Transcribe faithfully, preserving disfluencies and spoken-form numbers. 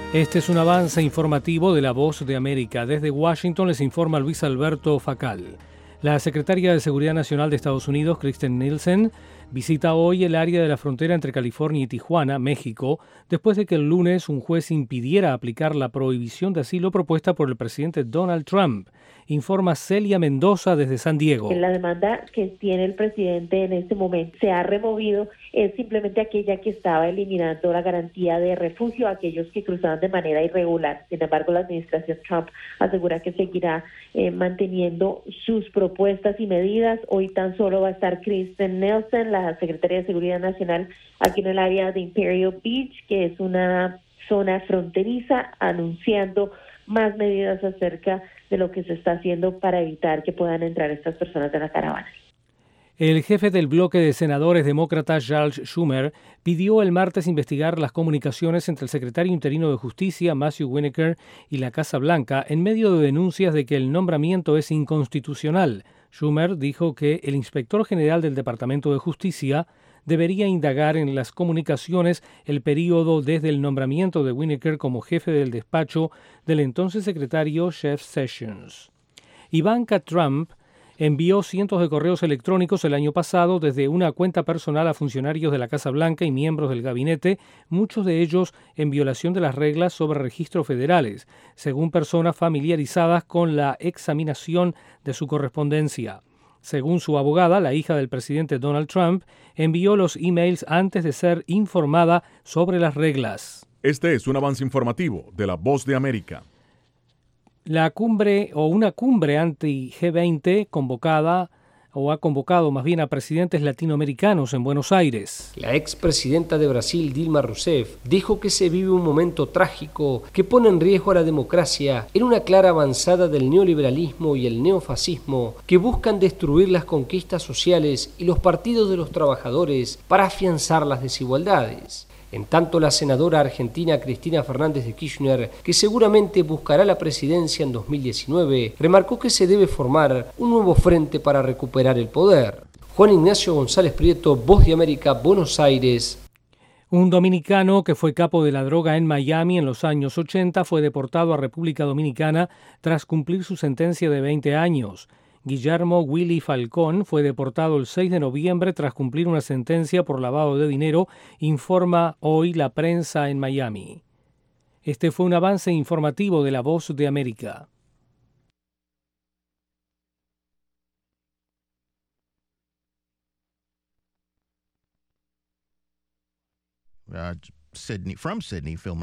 Este es un avance informativo de La Voz de América. Desde Washington les informa Luis Alberto Facal. La secretaria de Seguridad Nacional de Estados Unidos, Kristen Nielsen, visita hoy el área de la frontera entre California y Tijuana, México, después de que el lunes un juez impidiera aplicar la prohibición de asilo propuesta por el presidente Donald Trump. Informa Celia Mendoza desde San Diego. La demanda que tiene el presidente en este momento se ha removido, es simplemente aquella que estaba eliminando la garantía de refugio a aquellos que cruzaban de manera irregular. Sin embargo, la administración Trump asegura que seguirá eh, manteniendo sus propuestas y medidas. Hoy tan solo va a estar Kristen Nielsen, la secretaria de Seguridad Nacional, aquí en el área de Imperial Beach, que es una zona fronteriza, anunciando más medidas acerca de lo que se está haciendo para evitar que puedan entrar estas personas de la caravana. El jefe del bloque de senadores demócratas, Charles Schumer, pidió el martes investigar las comunicaciones entre el secretario interino de Justicia, Matthew Winokur, y la Casa Blanca en medio de denuncias de que el nombramiento es inconstitucional. Schumer dijo que el inspector general del Departamento de Justicia debería indagar en las comunicaciones el periodo desde el nombramiento de Winokur como jefe del despacho del entonces secretario Jeff Sessions. Ivanka Trump envió cientos de correos electrónicos el año pasado desde una cuenta personal a funcionarios de la Casa Blanca y miembros del gabinete, muchos de ellos en violación de las reglas sobre registros federales, según personas familiarizadas con la examinación de su correspondencia. Según su abogada, la hija del presidente Donald Trump envió los emails antes de ser informada sobre las reglas. Este es un avance informativo de La Voz de América. La cumbre o una cumbre anti-G veinte convocada o ha convocado más bien a presidentes latinoamericanos en Buenos Aires. La expresidenta de Brasil, Dilma Rousseff, dijo que se vive un momento trágico que pone en riesgo a la democracia en una clara avanzada del neoliberalismo y el neofascismo que buscan destruir las conquistas sociales y los partidos de los trabajadores para afianzar las desigualdades. En tanto, la senadora argentina Cristina Fernández de Kirchner, que seguramente buscará la presidencia en dos mil diecinueve, remarcó que se debe formar un nuevo frente para recuperar el poder. Juan Ignacio González Prieto, Voz de América, Buenos Aires. Un dominicano que fue capo de la droga en Miami en los años ochenta fue deportado a República Dominicana tras cumplir su sentencia de veinte años. Guillermo Willy Falcón fue deportado el seis de noviembre tras cumplir una sentencia por lavado de dinero, informa hoy la prensa en Miami. Este fue un avance informativo de La Voz de América. Uh, Sydney, from Sydney, Phil